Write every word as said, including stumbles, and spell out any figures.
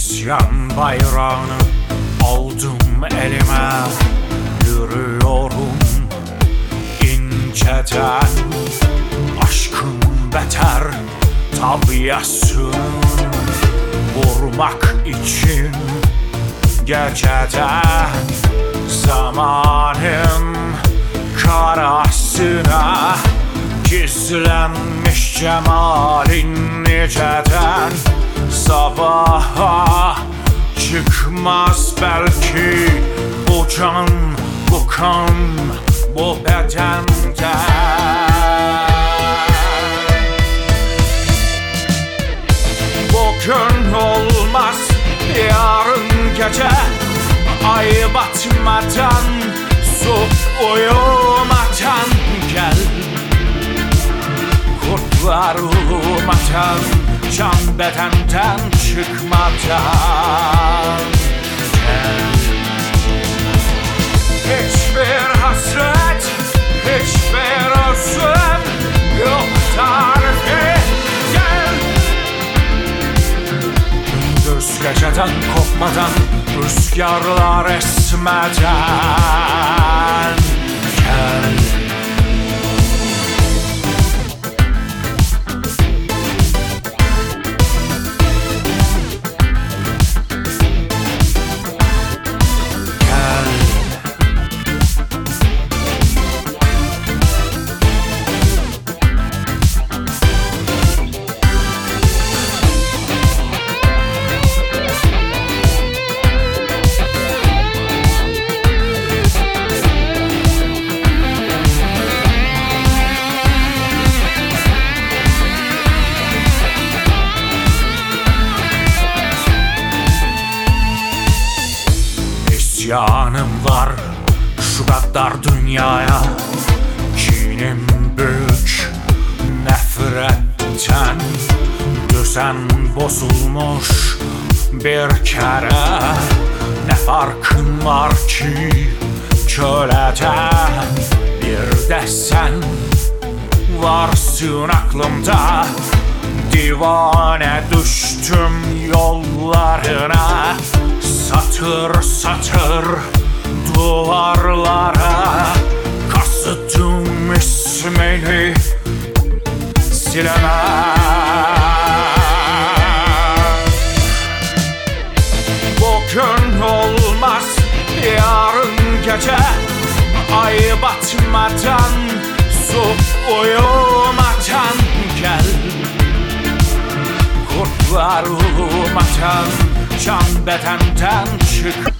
İsyan bayrağını aldım elime, yürüyorum inceden. Aşkın beter tabiasını vurmak için geceden, zamanın karasına gizlenmiş cemalin niceden. Sabaha çıkmaz belki bu can, bu kan, bu bedenden. Bugün olmaz, yarın gece, ay batmadan, su uyumadan gel. Kurtlar uyumadan, can bedenden çıkmadan gel. Hiçbir hasret, hiçbir özlem yok tarifi, gel. Gündüz geceden kopmadan, rüzgarlar esmeden gel. İsyanım var şu kadar dünyaya, kinim büyük nefretten. Düzen bozulmuş bir kere, ne farkın var ki köleden? Bir de sen varsın aklımda, divane düştüm yollarına. Satır satır duvarlara kazıdım ismini, silemem. Bugün olmaz, yarın gece, ay batmadan, su uyumadan gel. Kurtlar uyumadan, can bedenden çık.